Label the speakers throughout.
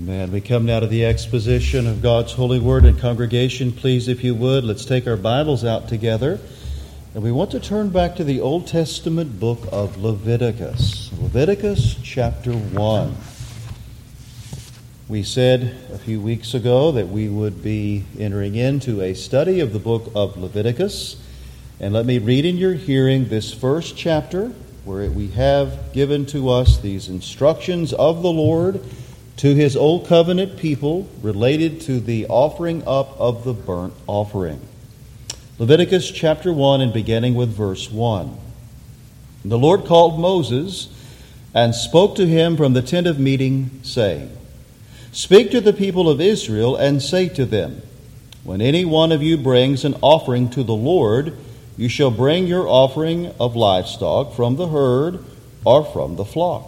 Speaker 1: Amen. We come now to the exposition of God's holy word. And congregation, please, if you would, let's take our Bibles out together. And we want to turn back to the Old Testament book of Leviticus. Leviticus chapter 1. We said a few weeks ago that we would be entering into a study of the book of Leviticus. And let me read in your hearing this first chapter, where we have given to us these instructions of the Lord to His Old Covenant people related to the offering up of the burnt offering. Leviticus chapter 1, and beginning with verse 1. The Lord called Moses and spoke to him from the tent of meeting, saying, Speak to the people of Israel and say to them, When any one of you brings an offering to the Lord, you shall bring your offering of livestock from the herd or from the flock.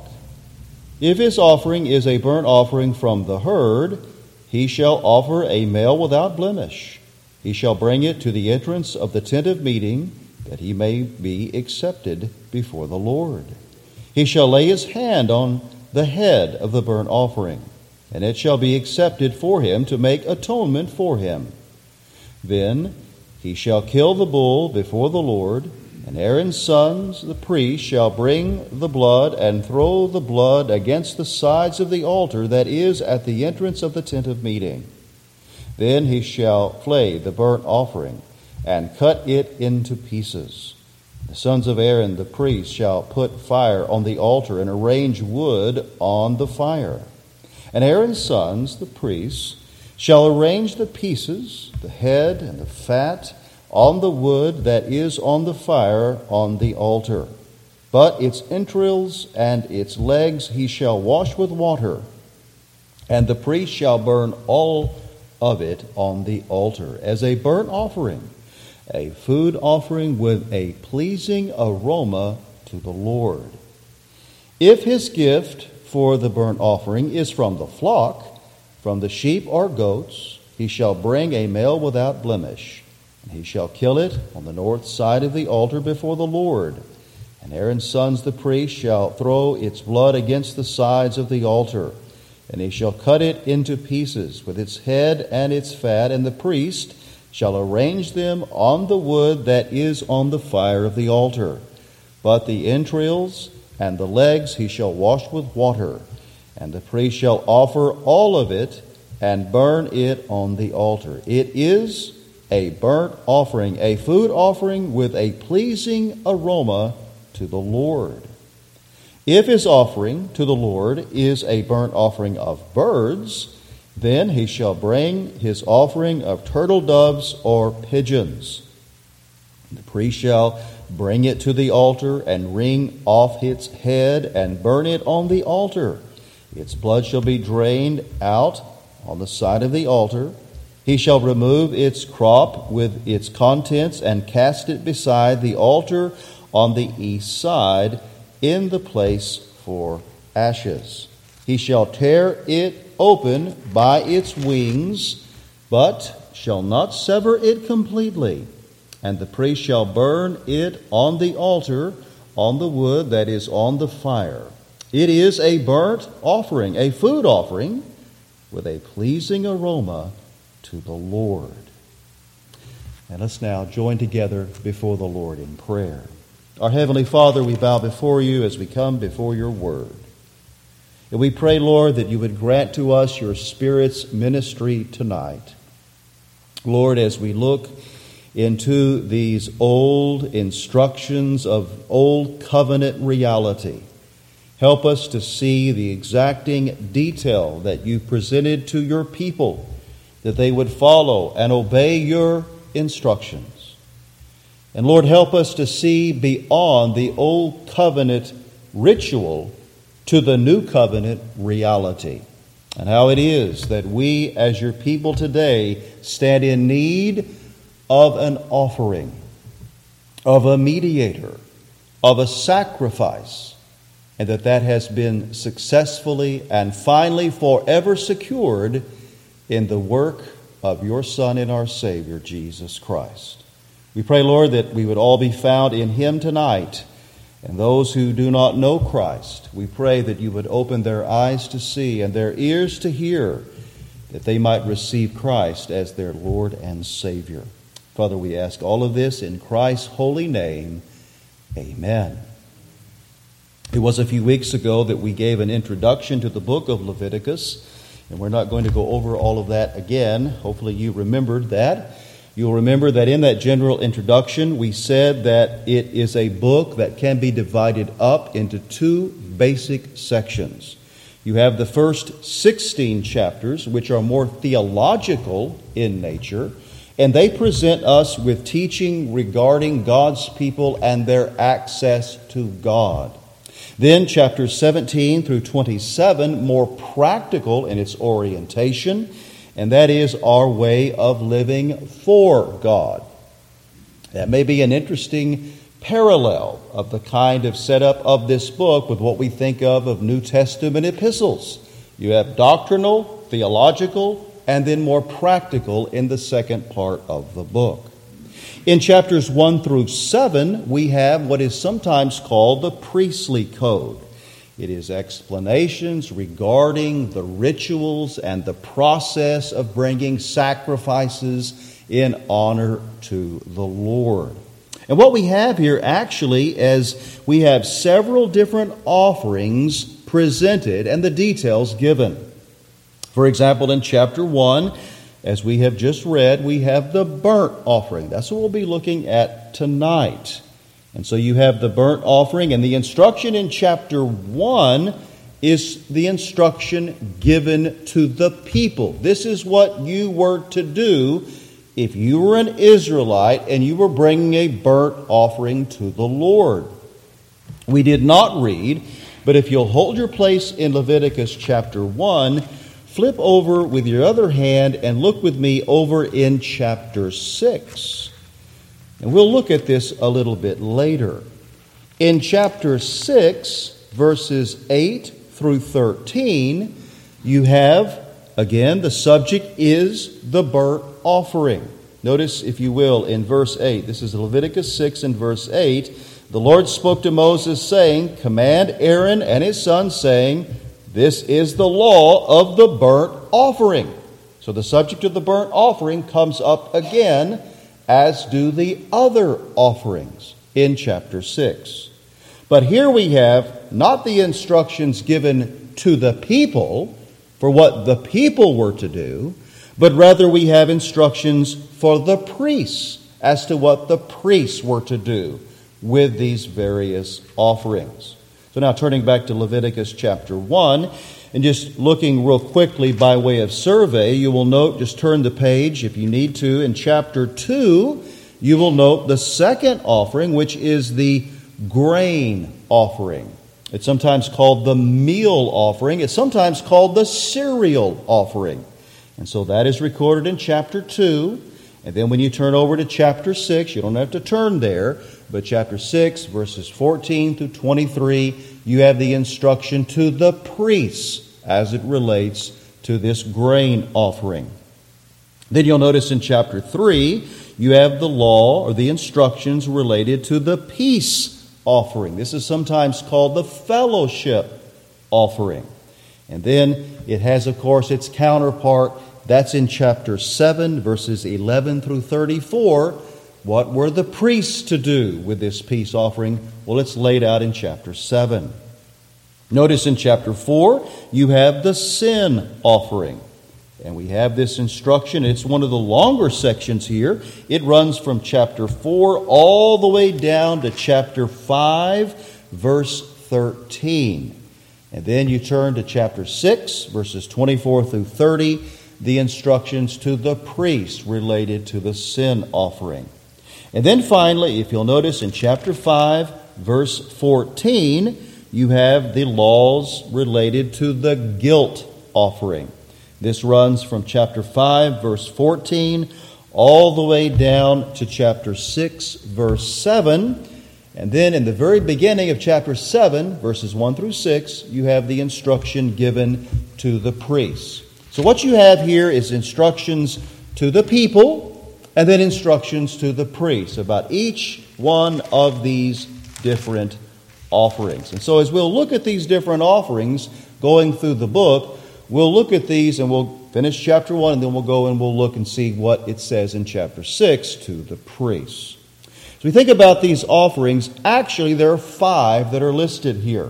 Speaker 1: If his offering is a burnt offering from the herd, he shall offer a male without blemish. He shall bring it to the entrance of the tent of meeting, that he may be accepted before the Lord. He shall lay his hand on the head of the burnt offering, and it shall be accepted for him to make atonement for him. Then he shall kill the bull before the Lord, and Aaron's sons, the priests, shall bring the blood and throw the blood against the sides of the altar that is at the entrance of the tent of meeting. Then he shall flay the burnt offering and cut it into pieces. The sons of Aaron, the priest, shall put fire on the altar and arrange wood on the fire. And Aaron's sons, the priests, shall arrange the pieces, the head and the fat, on the wood that is on the fire on the altar. But its entrails and its legs he shall wash with water, and the priest shall burn all of it on the altar as a burnt offering, a food offering with a pleasing aroma to the Lord. If his gift for the burnt offering is from the flock, from the sheep or goats, he shall bring a male without blemish, and he shall kill it on the north side of the altar before the Lord. And Aaron's sons, the priests, shall throw its blood against the sides of the altar, and he shall cut it into pieces with its head and its fat, and the priest shall arrange them on the wood that is on the fire of the altar. But the entrails and the legs he shall wash with water, and the priest shall offer all of it and burn it on the altar. It is a burnt offering, a food offering with a pleasing aroma to the Lord. If his offering to the Lord is a burnt offering of birds, then he shall bring his offering of turtle doves or pigeons. The priest shall bring it to the altar and wring off its head and burn it on the altar. Its blood shall be drained out on the side of the altar. He shall remove its crop with its contents and cast it beside the altar on the east side in the place for ashes. He shall tear it open by its wings, but shall not sever it completely. And the priest shall burn it on the altar on the wood that is on the fire. It is a burnt offering, a food offering, with a pleasing aroma to the Lord. And let's now join together before the Lord in prayer. Our Heavenly Father, we bow before you as we come before your word. And we pray, Lord, that you would grant to us your Spirit's ministry tonight. Lord, as we look into these old instructions of old covenant reality, help us to see the exacting detail that you presented to your people, that they would follow and obey your instructions. And Lord, help us to see beyond the old covenant ritual to the new covenant reality, and how it is that we as your people today stand in need of an offering, of a mediator, of a sacrifice, and that has been successfully and finally forever secured in the work of your Son and our Savior, Jesus Christ. We pray, Lord, that we would all be found in Him tonight, And those who do not know Christ, we pray that you would open their eyes to see and their ears to hear, that they might receive Christ as their Lord and Savior. Father, we ask all of this in Christ's holy name. Amen. It was a few weeks ago that we gave an introduction to the book of Leviticus, and we're not going to go over all of that again. Hopefully you remembered that. You'll remember that in that general introduction, we said that it is a book that can be divided up into two basic sections. You have the first 16 chapters, which are more theological in nature, and they present us with teaching regarding God's people and their access to God. Then chapters 17 through 27, more practical in its orientation, and that is our way of living for God. That may be an interesting parallel of the kind of setup of this book with what we think of New Testament epistles. You have doctrinal, theological, and then more practical in the second part of the book. In chapters 1 through 7, we have what is sometimes called the priestly code. It is explanations regarding the rituals and the process of bringing sacrifices in honor to the Lord. And what we have here actually is we have several different offerings presented and the details given. For example, in chapter 1, as we have just read, we have the burnt offering. That's what we'll be looking at tonight. And so you have the burnt offering, and the instruction in chapter 1 is the instruction given to the people. This is what you were to do if you were an Israelite and you were bringing a burnt offering to the Lord. We did not read, but if you'll hold your place in Leviticus chapter 1, flip over with your other hand and look with me over in chapter 6. And we'll look at this a little bit later. In chapter 6, verses 8 through 13, you have, again, the subject is the burnt offering. Notice, if you will, in verse 8, this is Leviticus 6 and verse 8, the Lord spoke to Moses, saying, "Command Aaron and his sons, saying, this is the law of the burnt offering." So the subject of the burnt offering comes up again, as do the other offerings in chapter 6. But here we have not the instructions given to the people for what the people were to do, but rather we have instructions for the priests as to what the priests were to do with these various offerings. So now turning back to Leviticus chapter 1, and just looking real quickly by way of survey, you will note, just turn the page if you need to, in chapter 2, you will note the second offering, which is the grain offering. It's sometimes called the meal offering. It's sometimes called the cereal offering. And so that is recorded in chapter 2. And then when you turn over to chapter 6, you don't have to turn there, but chapter 6, verses 14 through 23, you have the instruction to the priests as it relates to this grain offering. Then you'll notice in chapter 3, you have the law or the instructions related to the peace offering. This is sometimes called the fellowship offering. And then it has, of course, its counterpart. That's in chapter 7, verses 11 through 34. What were the priests to do with this peace offering? Well, it's laid out in chapter 7. Notice in chapter 4, you have the sin offering. And we have this instruction. It's one of the longer sections here. It runs from chapter 4 all the way down to chapter 5, verse 13. And then you turn to chapter 6, verses 24 through 30, the instructions to the priest related to the sin offering. And then finally, if you'll notice in chapter 5, verse 14, you have the laws related to the guilt offering. This runs from chapter 5, verse 14, all the way down to chapter 6, verse 7. And then in the very beginning of chapter 7, verses 1 through 6, you have the instruction given to the priests. So what you have here is instructions to the people and then instructions to the priests about each one of these different offerings. And so as we'll look at these different offerings going through the book, we'll look at these and we'll finish chapter 1, and then we'll go and we'll look and see what it says in chapter 6 to the priests. As we think about these offerings, actually there are 5 that are listed here.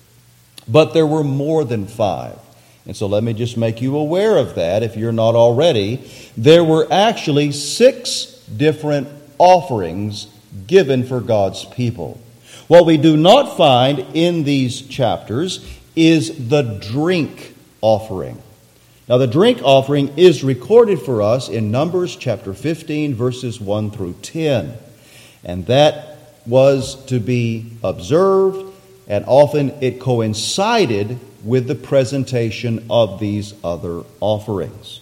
Speaker 1: But there were more than 5. And so let me just make you aware of that if you're not already. There were actually 6 different offerings given for God's people. What we do not find in these chapters is the drink offering. Now, the drink offering is recorded for us in Numbers chapter 15, verses 1 through 10. And that was to be observed, and often it coincided with the presentation of these other offerings.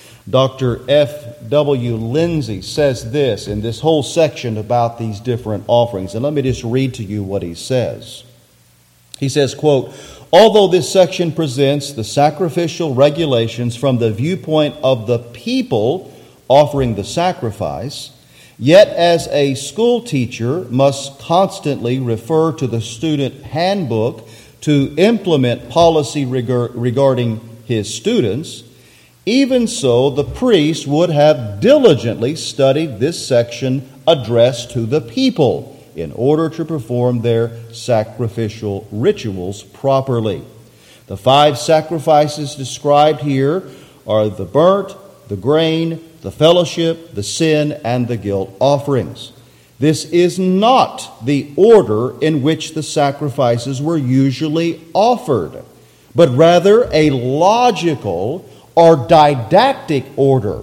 Speaker 1: Dr. F.W. Lindsay says this in this whole section about these different offerings. And let me just read to you what he says. He says, quote, "Although this section presents the sacrificial regulations from the viewpoint of the people offering the sacrifice, yet as a school teacher must constantly refer to the student handbook to implement policy regarding his students, even so the priest would have diligently studied this section addressed to the people in order to perform their sacrificial rituals properly. The 5 sacrifices described here are the burnt, the grain, the fellowship, the sin, and the guilt offerings. This is not the order in which the sacrifices were usually offered, but rather a logical or didactic order,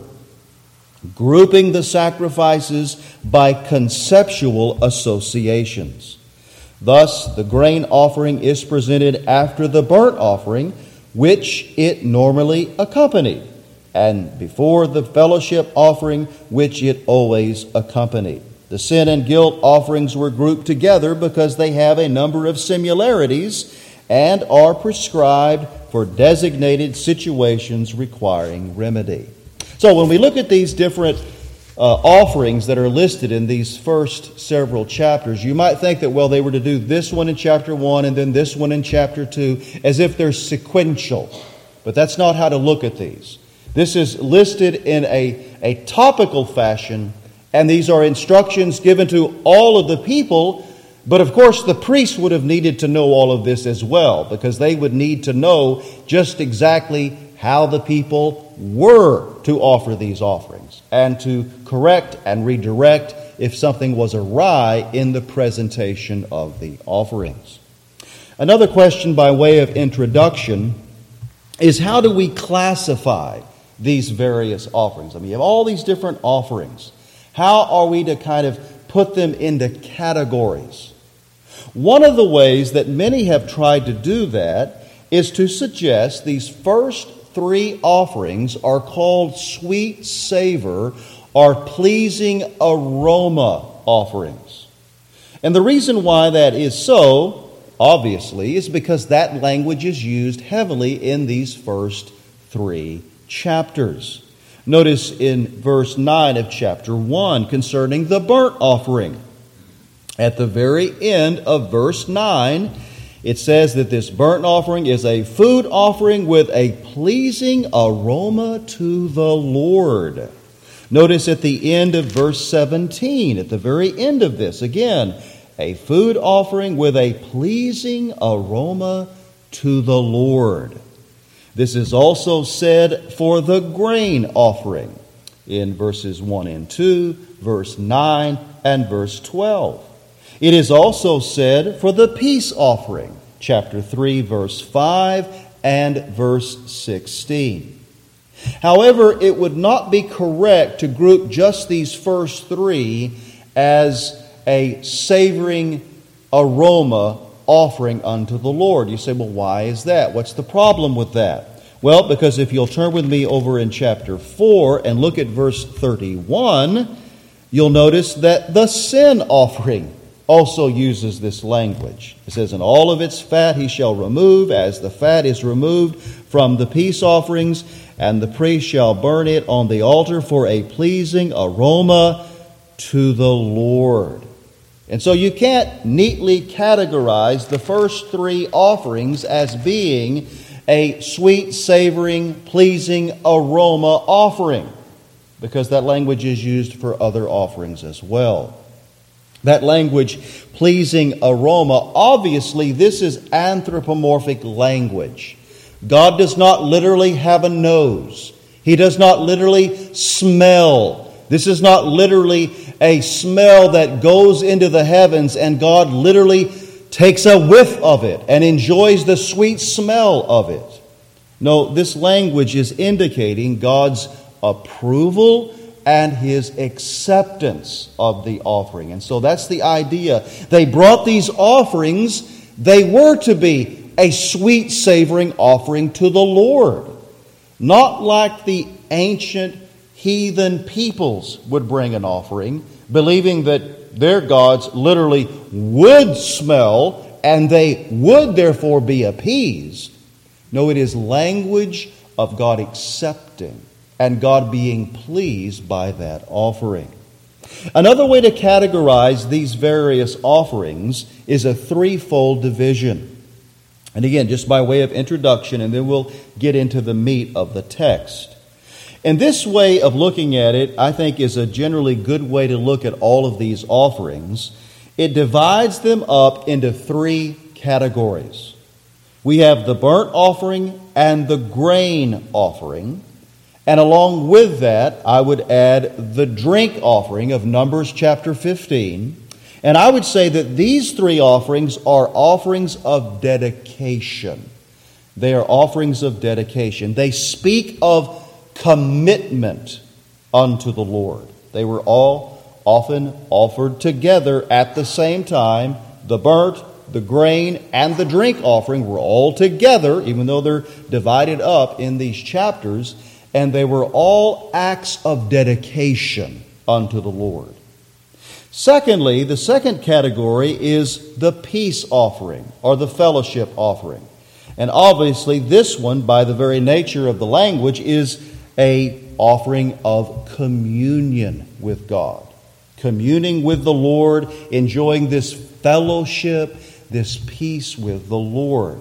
Speaker 1: grouping the sacrifices by conceptual associations. Thus, the grain offering is presented after the burnt offering, which it normally accompanied, and before the fellowship offering, which it always accompanied. The sin and guilt offerings were grouped together because they have a number of similarities and are prescribed for designated situations requiring remedy. So when we look at these different offerings that are listed in these first several chapters, you might think that, well, they were to do this one in chapter 1 and then this one in chapter 2, as if they're sequential. But that's not how to look at these. This is listed in a topical fashion, and these are instructions given to all of the people. But of course, the priests would have needed to know all of this as well, because they would need to know just exactly how the people were to offer these offerings and to correct and redirect if something was awry in the presentation of the offerings. Another question by way of introduction is, how do we classify these various offerings? I mean, you have all these different offerings. How are we to kind of put them into categories? One of the ways that many have tried to do that is to suggest these first 3 offerings are called sweet savor or pleasing aroma offerings. And the reason why that is so, obviously, is because that language is used heavily in these first 3 chapters. Notice in verse 9 of chapter 1 concerning the burnt offering. At the very end of verse 9, it says that this burnt offering is a food offering with a pleasing aroma to the Lord. Notice at the end of verse 17, at the very end of this, again, a food offering with a pleasing aroma to the Lord. This is also said for the grain offering in verses 1 and 2, verse 9, and verse 12. It is also said for the peace offering, chapter 3, verse 5, and verse 16. However, it would not be correct to group just these first 3 as a savoring aroma offering unto the Lord. You say, well, why is that? What's the problem with that? Well, because if you'll turn with me over in chapter 4 and look at verse 31, you'll notice that the sin offering also uses this language. It says, "And all of its fat he shall remove, as the fat is removed from the peace offerings, and the priest shall burn it on the altar for a pleasing aroma to the Lord." And so you can't neatly categorize the first three offerings as being a sweet, savoring, pleasing aroma offering, because that language is used for other offerings as well. That language, pleasing aroma, obviously this is anthropomorphic language. God does not literally have a nose. He does not literally smell. This is not literally a smell that goes into the heavens and God literally takes a whiff of it and enjoys the sweet smell of it. No, this language is indicating God's approval and His acceptance of the offering. And so that's the idea. They brought these offerings. They were to be a sweet savoring offering to the Lord. Not like the ancient heathen peoples would bring an offering, believing that their gods literally would smell and they would therefore be appeased. No, it is language of God accepting and God being pleased by that offering. Another way to categorize these various offerings is a threefold division. And again, just by way of introduction, and then we'll get into the meat of the text. And this way of looking at it, I think, is a generally good way to look at all of these offerings. It divides them up into three categories. We have the burnt offering and the grain offering. And along with that, I would add the drink offering of Numbers chapter 15. And I would say that these three offerings are offerings of dedication. They are offerings of dedication. They speak of commitment unto the Lord. They were all often offered together at the same time. The burnt, the grain, and the drink offering were all together, even though they're divided up in these chapters. And they were all acts of dedication unto the Lord. Secondly, the second category is the peace offering or the fellowship offering. And obviously this one, by the very nature of the language, is an offering of communion with God. Communing with the Lord, enjoying this fellowship, this peace with the Lord.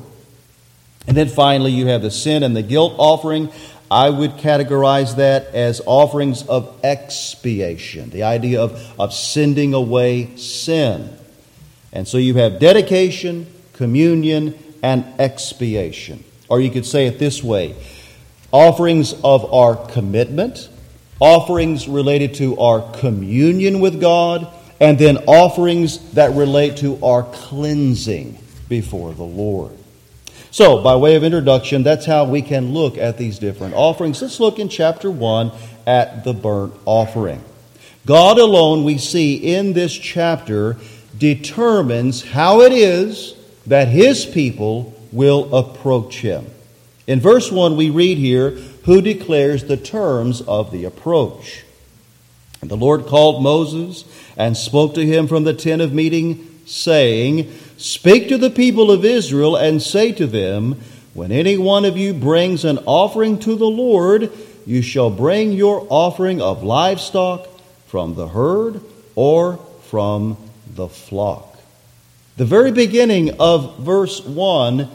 Speaker 1: And then finally you have the sin and the guilt offering. I would categorize that as offerings of expiation, the idea of sending away sin. And so you have dedication, communion, and expiation. Or you could say it this way: offerings of our commitment, offerings related to our communion with God, and then offerings that relate to our cleansing before the Lord. So, by way of introduction, that's how we can look at these different offerings. Let's look in chapter 1 at the burnt offering. God alone, we see in this chapter, determines how it is that His people will approach Him. In verse 1 we read here, who declares the terms of the approach. And the Lord called Moses and spoke to him from the tent of meeting, saying, Speak to the people of Israel and say to them, When any one of you brings an offering to the Lord, you shall bring your offering of livestock from the herd or from the flock. The very beginning of verse 1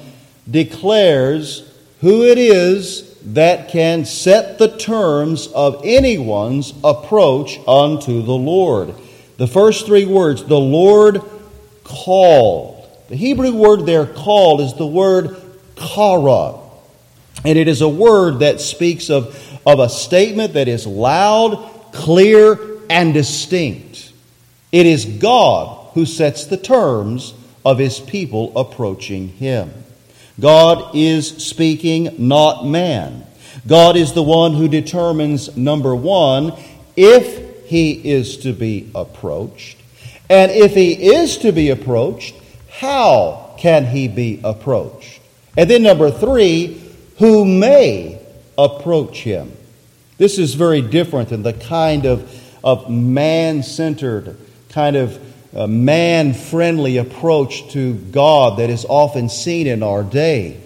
Speaker 1: declares who it is that can set the terms of anyone's approach unto the Lord. The first three words, the Lord called. The Hebrew word there, called, is the word kara. And it is a word that speaks of a statement that is loud, clear, and distinct. It is God who sets the terms of His people approaching Him. God is speaking, not man. God is the one who determines, number one, if He is to be approached. And if He is to be approached, how can He be approached? And then number three, who may approach Him. This is very different than the kind of man-centered, kind of man-friendly approach to God that is often seen in our day.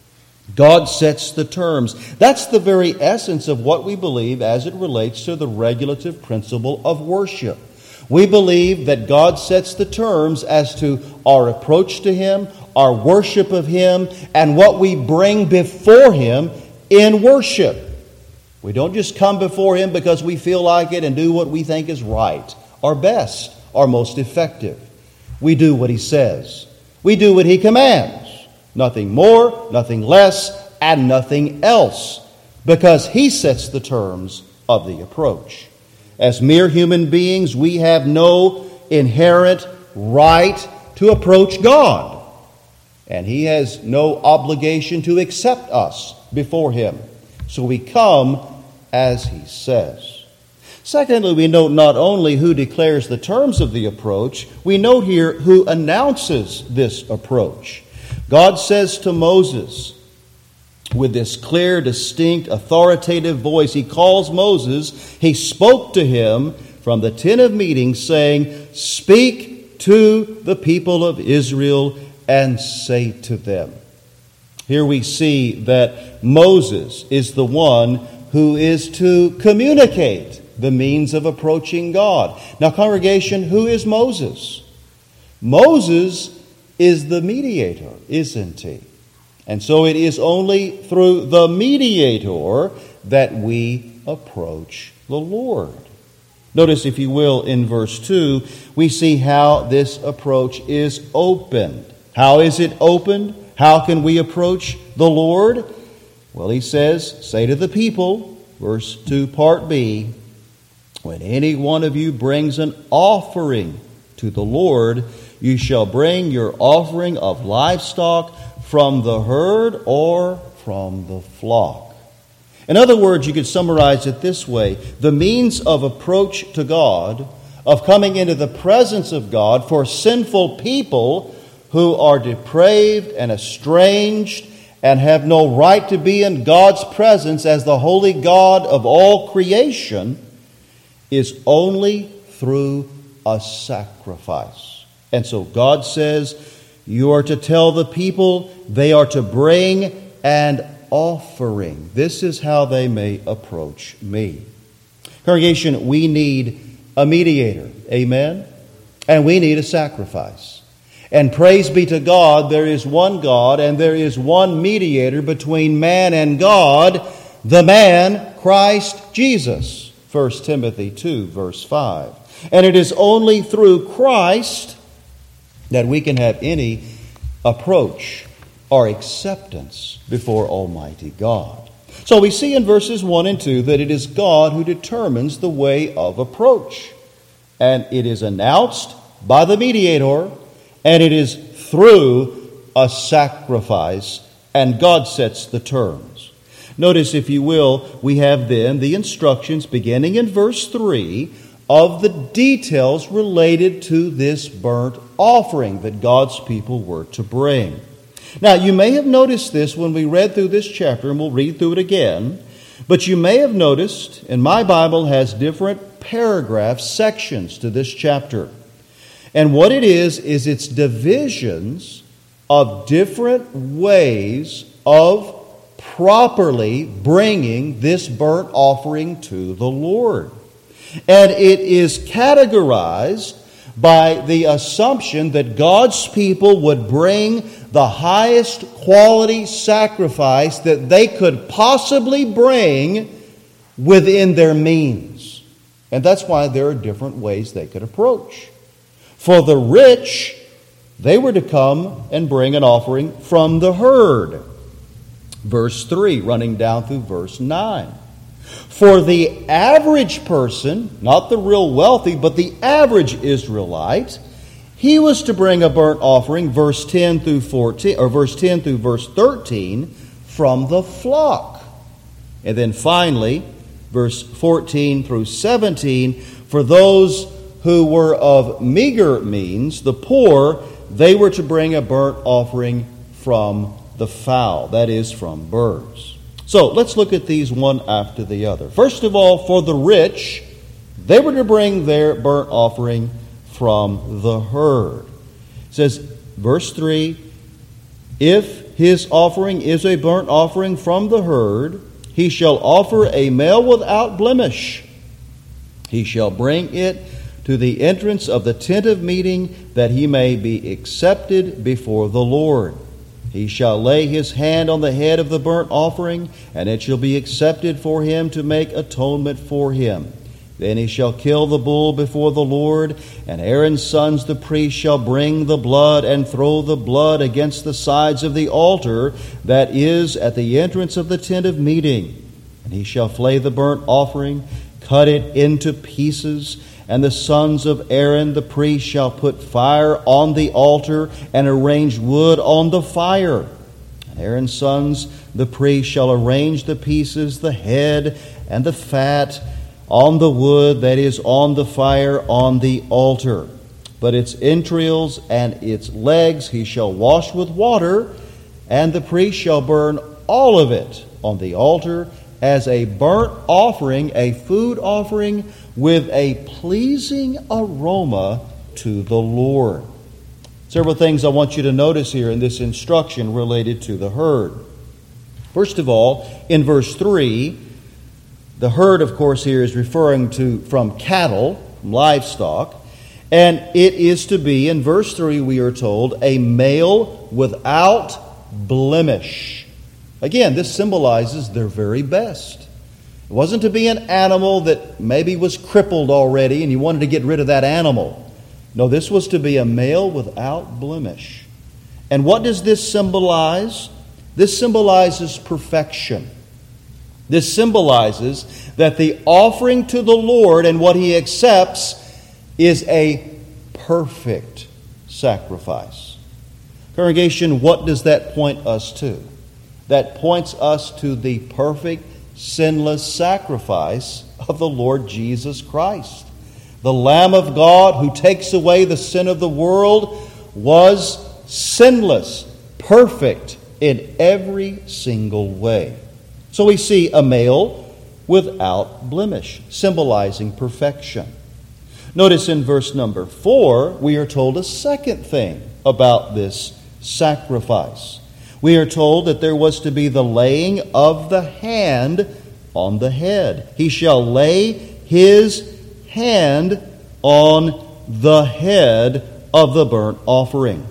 Speaker 1: God sets the terms. That's the very essence of what we believe as it relates to the regulative principle of worship. We believe that God sets the terms as to our approach to Him, our worship of Him, and what we bring before Him in worship. We don't just come before Him because we feel like it and do what we think is right, or best, or most effective. We do what He says. We do what He commands. Nothing more, nothing less, and nothing else, because He sets the terms of the approach. As mere human beings, we have no inherent right to approach God, and He has no obligation to accept us before Him. So we come as He says. Secondly, we note not only who declares the terms of the approach, we note here who announces this approach. God says to Moses, with this clear, distinct, authoritative voice, He calls Moses. He spoke to him from the tent of meeting, saying, "Speak to the people of Israel and say to them." Here we see that Moses is the one who is to communicate the means of approaching God. Now, congregation, who is Moses? Moses is the mediator, isn't he? And so it is only through the mediator that we approach the Lord. Notice, if you will, in verse 2, we see how this approach is opened. How is it opened? How can we approach the Lord? Well, he says, "Say to the people," verse 2, part B, "When any one of you brings an offering to the Lord, you shall bring your offering of livestock from the herd or from the flock." In other words, you could summarize it this way: the means of approach to God, of coming into the presence of God for sinful people who are depraved and estranged and have no right to be in God's presence as the holy God of all creation, is only through a sacrifice. And so God says, you are to tell the people they are to bring an offering. This is how they may approach me. Congregation, we need a mediator. Amen? And we need a sacrifice. And praise be to God, there is one God and there is one mediator between man and God, the man, Christ Jesus. 1 Timothy 2, verse 5. And it is only through Christ that we can have any approach or acceptance before Almighty God. So we see in verses 1 and 2 that it is God who determines the way of approach. And it is announced by the mediator, and it is through a sacrifice, and God sets the terms. Notice, if you will, we have then the instructions beginning in verse 3 of the details related to this burnt offering that God's people were to bring. Now, you may have noticed this when we read through this chapter, and we'll read through it again, but you may have noticed, and my Bible has different paragraph sections to this chapter. And what it is it's divisions of different ways of properly bringing this burnt offering to the Lord. And it is categorized by the assumption that God's people would bring the highest quality sacrifice that they could possibly bring within their means. And that's why there are different ways they could approach. For the rich, they were to come and bring an offering from the herd. Verse 3, running down through verse 9. For the average person, not the real wealthy, but the average Israelite, he was to bring a burnt offering, verse 10 through 14, or verse 10 through verse 13, from the flock. And then finally, verse 14 through 17, for those who were of meager means, the poor, they were to bring a burnt offering from the fowl, that is, from birds. So let's look at these one after the other. First of all, for the rich, they were to bring their burnt offering from the herd. It says, verse 3, if his offering is a burnt offering from the herd, he shall offer a male without blemish. He shall bring it to the entrance of the tent of meeting, that he may be accepted before the Lord. He shall lay his hand on the head of the burnt offering, and it shall be accepted for him to make atonement for him. Then he shall kill the bull before the Lord, and Aaron's sons the priests shall bring the blood and throw the blood against the sides of the altar that is at the entrance of the tent of meeting. And he shall flay the burnt offering, cut it into pieces, and the sons of Aaron the priest shall put fire on the altar and arrange wood on the fire. And Aaron's sons the priest shall arrange the pieces, the head, and the fat on the wood that is on the fire on the altar. But its entrails and its legs he shall wash with water, and the priest shall burn all of it on the altar as a burnt offering, a food offering with a pleasing aroma to the Lord. Several things I want you to notice here in this instruction related to the herd. First of all, in verse 3, the herd, of course, here is referring to from cattle, from livestock, and it is to be, in verse 3, we are told, a male without blemish. Again, this symbolizes their very best. It wasn't to be an animal that maybe was crippled already and you wanted to get rid of that animal. No, this was to be a male without blemish. And what does this symbolize? This symbolizes perfection. This symbolizes that the offering to the Lord and what He accepts is a perfect sacrifice. Congregation, what does that point us to? That points us to the perfect, sinless sacrifice of the Lord Jesus Christ. The Lamb of God who takes away the sin of the world was sinless, perfect in every single way. So we see a male without blemish, symbolizing perfection. Notice in verse number 4, we are told a second thing about this sacrifice. We are told that there was to be the laying of the hand on the head. He shall lay his hand on the head of the burnt offering.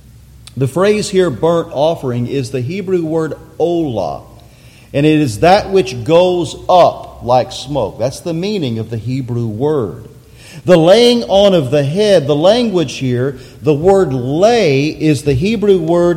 Speaker 1: The phrase here, burnt offering, is the Hebrew word olah. And it is that which goes up like smoke. That's the meaning of the Hebrew word. The laying on of the head, the language here, the word lay is the Hebrew word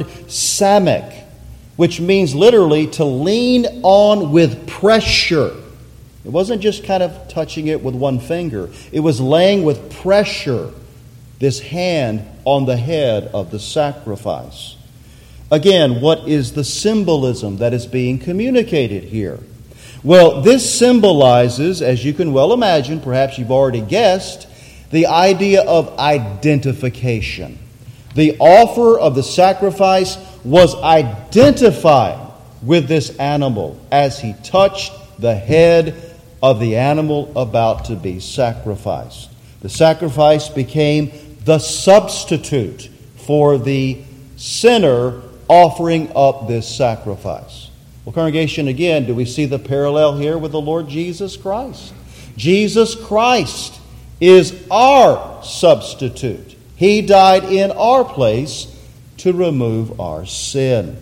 Speaker 1: samek, which means literally to lean on with pressure. It wasn't just kind of touching it with one finger. It was laying with pressure this hand on the head of the sacrifice. Again, what is the symbolism that is being communicated here? Well, this symbolizes, as you can well imagine, perhaps you've already guessed, the idea of identification. The offer of the sacrifice was identified with this animal as he touched the head of the animal about to be sacrificed. The sacrifice became the substitute for the sinner offering up this sacrifice. Well, congregation, again, do we see the parallel here with the Lord Jesus Christ? Jesus Christ is our substitute. He died in our place to remove our sin.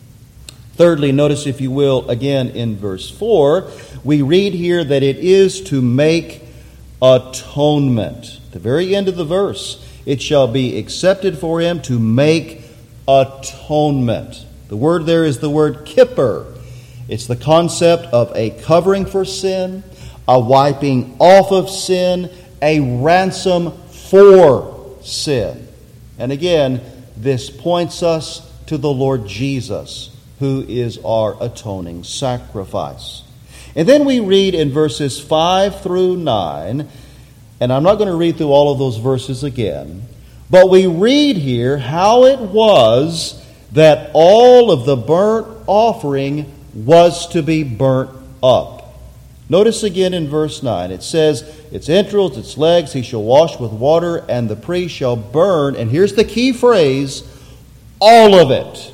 Speaker 1: Thirdly, notice, if you will, again in verse 4, we read here that it is to make atonement. At the very end of the verse, it shall be accepted for him to make atonement. The word there is the word kippur. It's the concept of a covering for sin, a wiping off of sin, a ransom for sin. And again, this points us to the Lord Jesus, who is our atoning sacrifice. And then we read in verses 5 through 9, and I'm not going to read through all of those verses again, but we read here how it was that all of the burnt offering was to be burnt up. Notice again in verse 9, it says, its entrails, its legs, he shall wash with water, and the priest shall burn, and here's the key phrase, all of it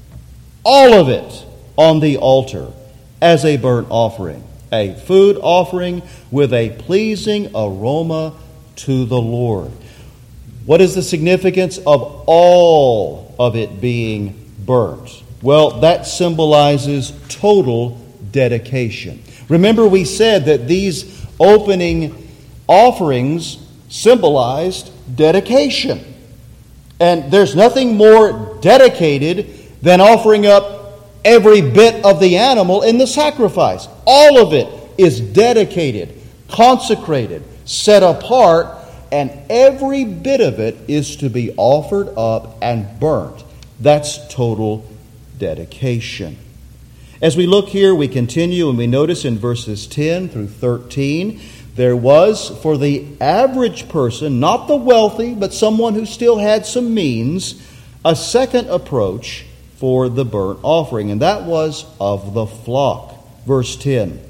Speaker 1: on the altar as a burnt offering, a food offering with a pleasing aroma to the Lord. What is the significance of all of it being burnt? Well, that symbolizes total dedication. Remember, we said that these opening offerings symbolized dedication. And there's nothing more dedicated than offering up every bit of the animal in the sacrifice. All of it is dedicated, consecrated, set apart, and every bit of it is to be offered up and burnt. That's total dedication. As we look here, we continue and we notice in verses 10 through 13, there was for the average person, not the wealthy, but someone who still had some means, a second approach for the burnt offering, and that was of the flock. Verse 10,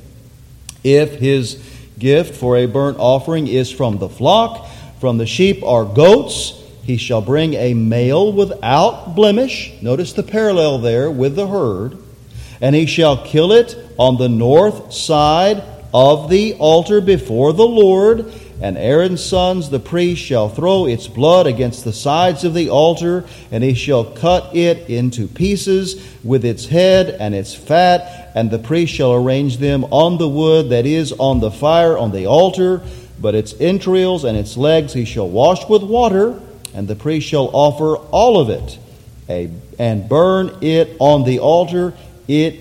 Speaker 1: if his gift for a burnt offering is from the flock, from the sheep or goats, he shall bring a male without blemish. Notice the parallel there with the herd. And he shall kill it on the north side of the altar before the Lord. And Aaron's sons, the priest, shall throw its blood against the sides of the altar, and he shall cut it into pieces with its head and its fat, and the priest shall arrange them on the wood that is on the fire on the altar, but its entrails and its legs he shall wash with water, and the priest shall offer all of it, and burn it on the altar. It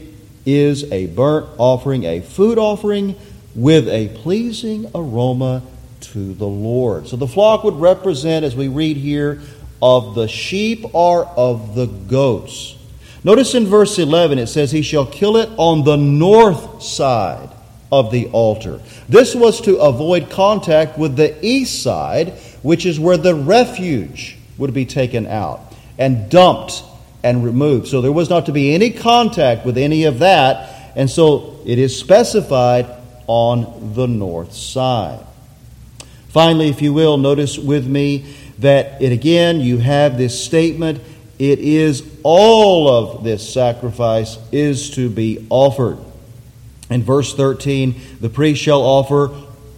Speaker 1: is a burnt offering, a food offering, with a pleasing aroma to the Lord. So the flock would represent, as we read here, of the sheep or of the goats. Notice in verse 11 it says, he shall kill it on the north side of the altar. This was to avoid contact with the east side, which is where the refuge would be taken out and dumped and removed. So there was not to be any contact with any of that, and so it is specified on the north side. Finally, if you will, notice with me that you have this statement, it is all of this sacrifice is to be offered. In verse 13, the priest shall offer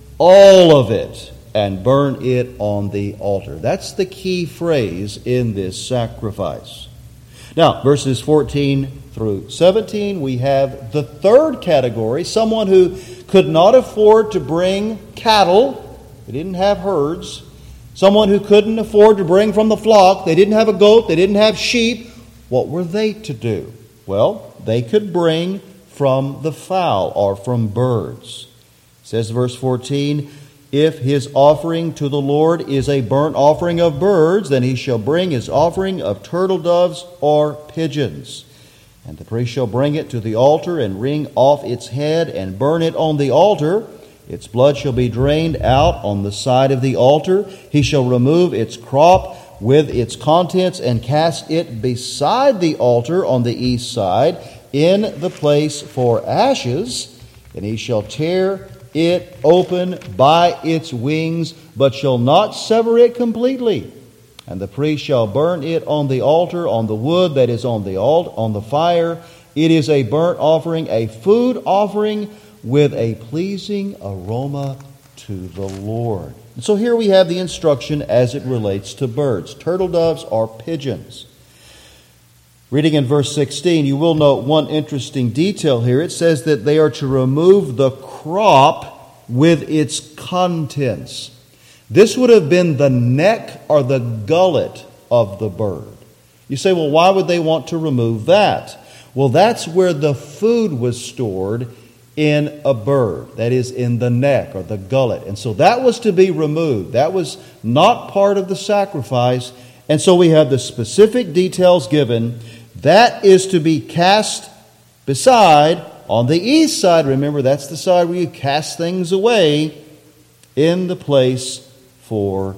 Speaker 1: all of it and burn it on the altar. That's the key phrase in this sacrifice. Now, verses 14 through 17, we have the third category, someone who could not afford to bring cattle. They didn't have herds. Someone who couldn't afford to bring from the flock. They didn't have a goat. They didn't have sheep. What were they to do? Well, they could bring from the fowl or from birds. It says verse 14, if his offering to the Lord is a burnt offering of birds, then he shall bring his offering of turtle doves or pigeons. And the priest shall bring it to the altar and wring off its head and burn it on the altar. Its blood shall be drained out on the side of the altar. He shall remove its crop with its contents and cast it beside the altar on the east side in the place for ashes. And he shall tear it open by its wings, but shall not sever it completely. And the priest shall burn it on the altar, on the wood that is on the fire. It is a burnt offering, a food offering, with a pleasing aroma to the Lord. And so here we have the instruction as it relates to birds, turtle doves or pigeons. Reading in verse 16, you will note one interesting detail here. It says that they are to remove the crop with its contents. This would have been the neck or the gullet of the bird. You say, well, why would they want to remove that? Well, that's where the food was stored in a bird, that is, in the neck or the gullet. And so that was to be removed. That was not part of the sacrifice. And so we have the specific details given. That is to be cast beside on the east side. Remember, that's the side where you cast things away, in the place for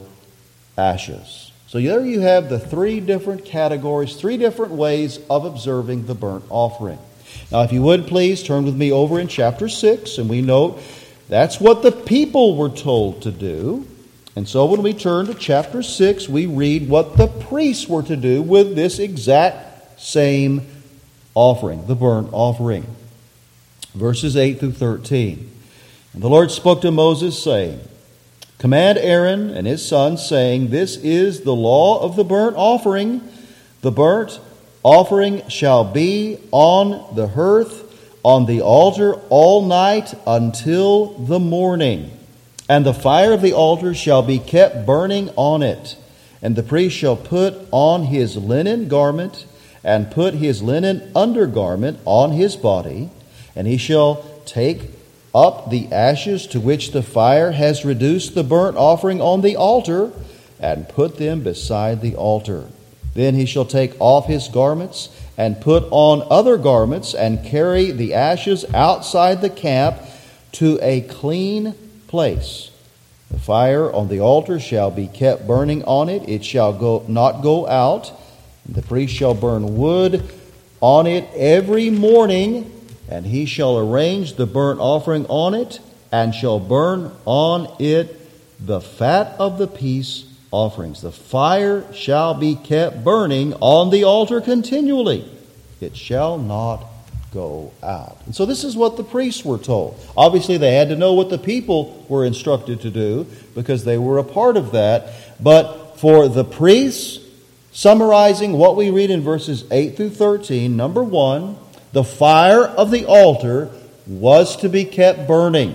Speaker 1: ashes. So there you have the three different categories, three different ways of observing the burnt offering. Now, if you would please turn with me over in chapter 6, and we note that's what the people were told to do. And so when we turn to chapter 6, we read what the priests were to do with this exact same offering, the burnt offering. Verses 8 through 13. And the Lord spoke to Moses, saying, Command Aaron and his sons, saying, This is the law of the burnt offering. The burnt offering shall be on the hearth, on the altar all night until the morning. And the fire of the altar shall be kept burning on it. And the priest shall put on his linen garment, and put his linen undergarment on his body, and he shall take up the ashes to which the fire has reduced the burnt offering on the altar, and put them beside the altar. Then he shall take off his garments, and put on other garments, and carry the ashes outside the camp to a clean place. The fire on the altar shall be kept burning on it. It shall not go out. The priest shall burn wood on it every morning, and he shall arrange the burnt offering on it, and shall burn on it the fat of the peace offerings. The fire shall be kept burning on the altar continually. It shall not go out. And so this is what the priests were told. Obviously, they had to know what the people were instructed to do because they were a part of that. But for the priests, summarizing what we read in verses 8 through 13, number 1, the fire of the altar was to be kept burning.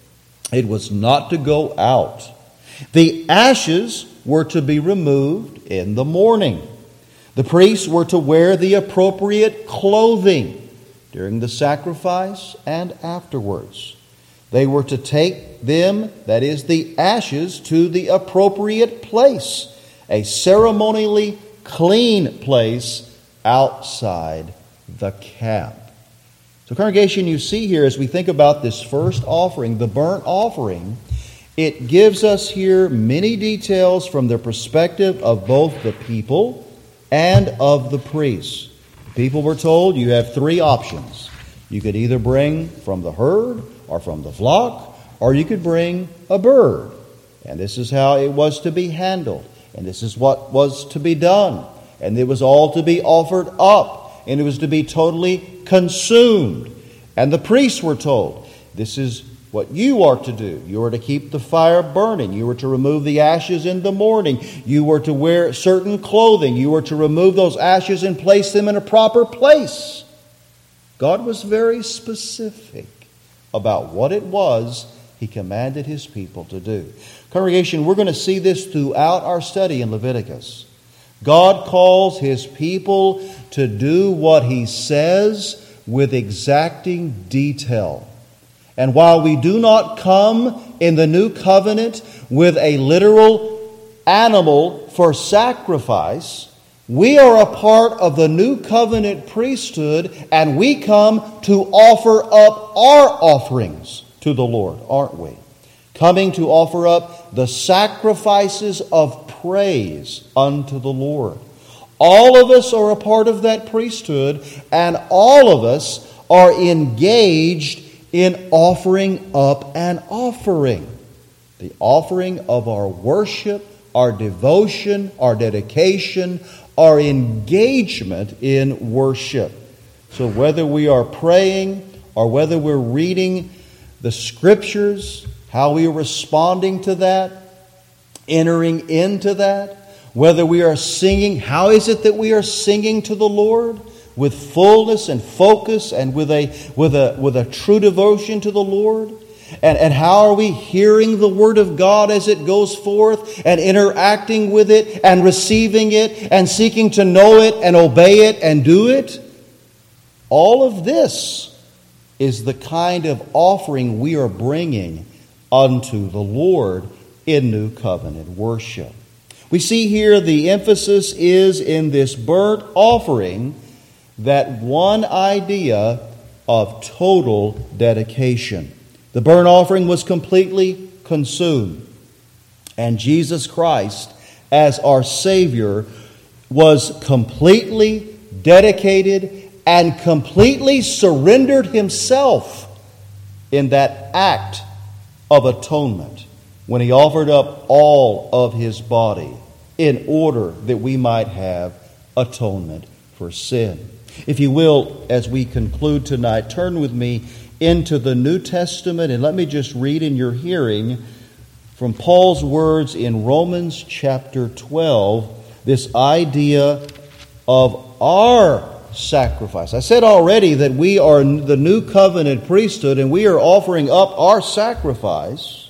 Speaker 1: It was not to go out. The ashes were to be removed in the morning. The priests were to wear the appropriate clothing during the sacrifice and afterwards. They were to take them, that is, the ashes, to the appropriate place, a ceremonially clean place outside the camp. So, congregation, you see here as we think about this first offering, the burnt offering, it gives us here many details from the perspective of both the people and of the priests. People were told you have 3 options. You could either bring from the herd or from the flock, or you could bring a bird. And this is how it was to be handled. And this is what was to be done. And it was all to be offered up. And it was to be totally consumed. And the priests were told, this is what you are to do. You are to keep the fire burning. You are to remove the ashes in the morning. You were to wear certain clothing. You were to remove those ashes and place them in a proper place. God was very specific about what it was He commanded His people to do. Congregation, we're going to see this throughout our study in Leviticus. God calls His people to do what He says with exacting detail. And while we do not come in the new covenant with a literal animal for sacrifice, we are a part of the new covenant priesthood, and we come to offer up our offerings to the Lord, aren't we? Coming to offer up the sacrifices of praise unto the Lord. All of us are a part of that priesthood, and all of us are engaged in offering up an offering. The offering of our worship, our devotion, our dedication, our engagement in worship. So whether we are praying or whether we're reading the Scriptures, how we are responding to that, entering into that, whether we are singing, how is it that we are singing to the Lord? With fullness and focus and with a true devotion to the Lord? And how are we hearing the Word of God as it goes forth and interacting with it and receiving it and seeking to know it and obey it and do it? All of this is the kind of offering we are bringing unto the Lord in New Covenant worship. We see here the emphasis is in this burnt offering, that one idea of total dedication. The burnt offering was completely consumed. And Jesus Christ, as our Savior, was completely dedicated and completely surrendered Himself in that act of atonement when He offered up all of His body in order that we might have atonement for sin. If you will, as we conclude tonight, turn with me into the New Testament and let me just read in your hearing from Paul's words in Romans chapter 12, this idea of our sacrifice. I said already that we are the new covenant priesthood and we are offering up our sacrifice.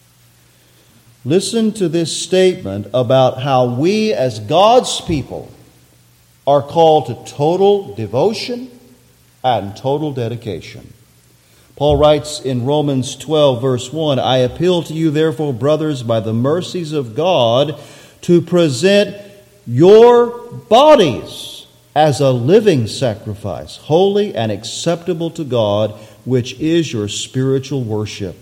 Speaker 1: Listen to this statement about how we as God's people are called to total devotion and total dedication. Paul writes in Romans 12, verse 1, I appeal to you, therefore, brothers, by the mercies of God, to present your bodies as a living sacrifice, holy and acceptable to God, which is your spiritual worship.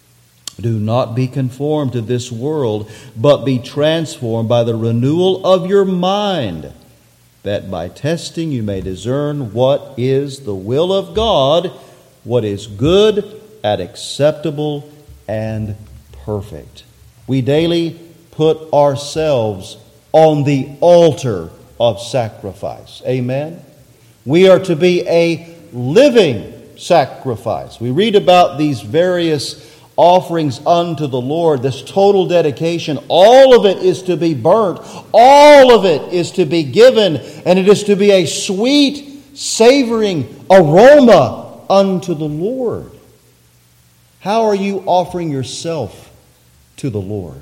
Speaker 1: Do not be conformed to this world, but be transformed by the renewal of your mind, that by testing you may discern what is the will of God, what is good and acceptable and perfect. We daily put ourselves on the altar of sacrifice. Amen? We are to be a living sacrifice. We read about these various offerings unto the Lord, this total dedication. All of it is to be burnt. All of it is to be given, and it is to be a sweet, savoring aroma unto the Lord. How are you offering yourself to the Lord?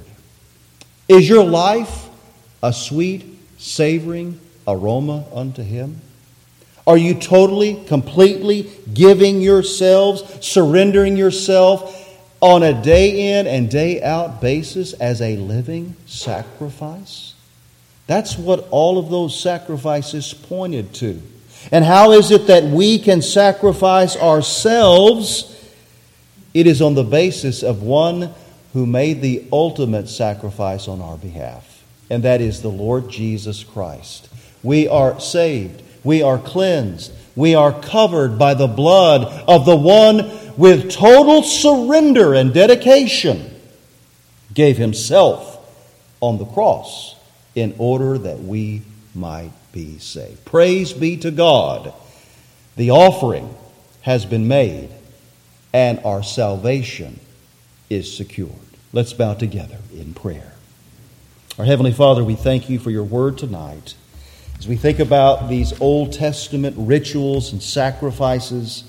Speaker 1: Is your life a sweet, savoring aroma unto Him? Are you totally, completely giving yourselves, surrendering yourself on a day in and day out basis as a living sacrifice? That's what all of those sacrifices pointed to. And how is it that we can sacrifice ourselves? It is on the basis of one who made the ultimate sacrifice on our behalf, and that is the Lord Jesus Christ. We are saved. We are cleansed. We are covered by the blood of the one with total surrender and dedication gave Himself on the cross in order that we might be saved. Praise be to God. The offering has been made and our salvation is secured. Let's bow together in prayer. Our Heavenly Father, we thank You for Your word tonight. As we think about these Old Testament rituals and sacrifices,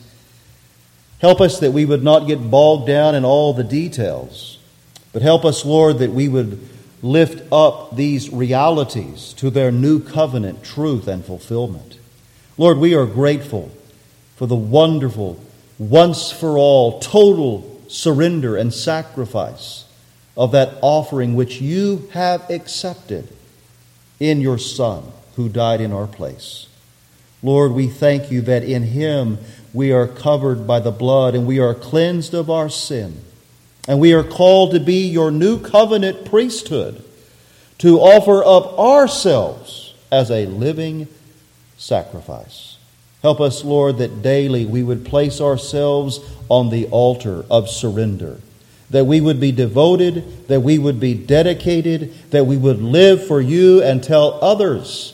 Speaker 1: help us that we would not get bogged down in all the details, but help us, Lord, that we would lift up these realities to their new covenant truth and fulfillment. Lord, we are grateful for the wonderful, once-for-all, total surrender and sacrifice of that offering which You have accepted in Your Son who died in our place. Lord, we thank You that in Him we are covered by the blood and we are cleansed of our sin. And we are called to be Your new covenant priesthood, to offer up ourselves as a living sacrifice. Help us, Lord, that daily we would place ourselves on the altar of surrender, that we would be devoted, that we would be dedicated, that we would live for You and tell others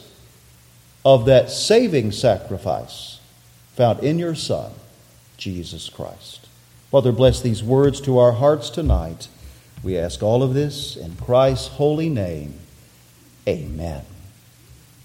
Speaker 1: of that saving sacrifice found in Your Son, Jesus Christ. Father, bless these words to our hearts tonight. We ask all of this in Christ's holy name. Amen.